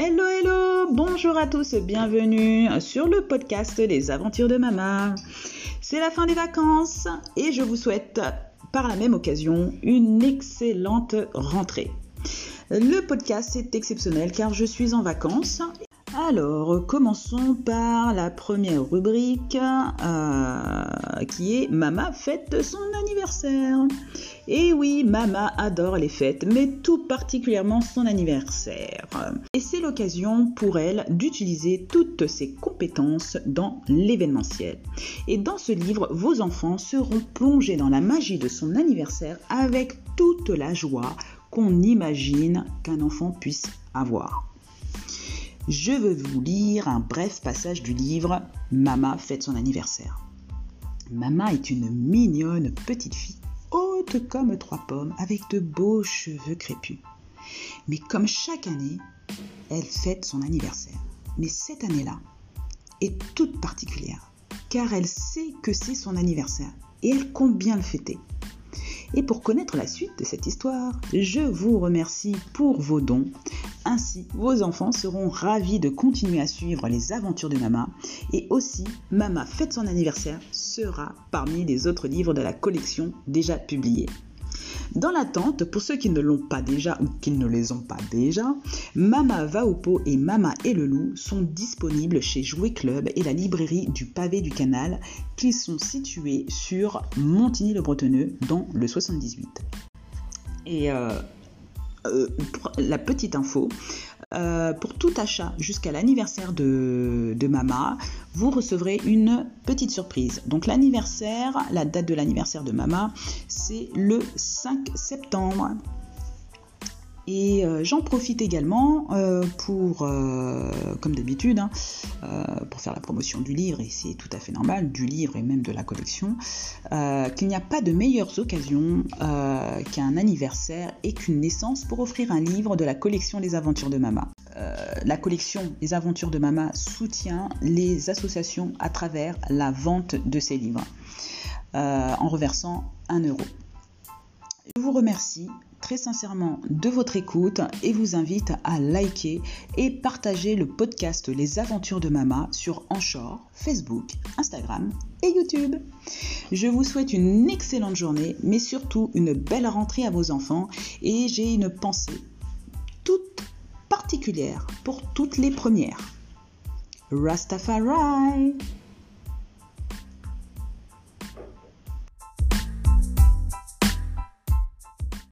Hello, hello, bonjour à tous, bienvenue sur le podcast Les Aventures de Mama. C'est la fin des vacances et je vous souhaite par la même occasion une excellente rentrée. Le podcast est exceptionnel car je suis en vacances. Alors, commençons par la première rubrique qui est Mama fête son anniversaire. Et oui, Mama adore les fêtes, mais tout particulièrement son anniversaire. Et c'est l'occasion pour elle d'utiliser toutes ses compétences dans l'événementiel. Et dans ce livre, vos enfants seront plongés dans la magie de son anniversaire avec toute la joie qu'on imagine qu'un enfant puisse avoir. Je veux vous lire un bref passage du livre « Mama fête son anniversaire ». Mama est une mignonne petite fille, haute comme 3 pommes, avec de beaux cheveux crépus. Mais comme chaque année, elle fête son anniversaire. Mais cette année-là est toute particulière, car elle sait que c'est son anniversaire et elle compte bien le fêter. Et pour connaître la suite de cette histoire, je vous remercie pour vos dons. Ainsi, vos enfants seront ravis de continuer à suivre les aventures de Mama. Et aussi, Mama fête son anniversaire sera parmi les autres livres de la collection déjà publiés. Dans l'attente, pour ceux qui ne l'ont pas déjà ou qui ne les ont pas déjà, Mama va au pot et Mama et le loup sont disponibles chez Jouet Club et la librairie du Pavé du Canal, qui sont situés sur Montigny-le-Bretonneux dans le 78. Et pour la petite info, pour tout achat jusqu'à l'anniversaire de Mama, vous recevrez une petite surprise. Donc l'anniversaire, la date de l'anniversaire de Mama, c'est le 5 septembre. Et j'en profite également pour, comme d'habitude, pour faire la promotion du livre, et c'est tout à fait normal, du livre et même de la collection, qu'il n'y a pas de meilleures occasions qu'un anniversaire et qu'une naissance pour offrir un livre de la collection Les Aventures de Mama. La collection Les Aventures de Mama soutient les associations à travers la vente de ces livres, en reversant 1 €. Je vous remercie très sincèrement de votre écoute et vous invite à liker et partager le podcast Les Aventures de Mama sur Anchor, Facebook, Instagram et YouTube. Je vous souhaite une excellente journée, mais surtout une belle rentrée à vos enfants et j'ai une pensée toute particulière pour toutes les premières. Rastafari!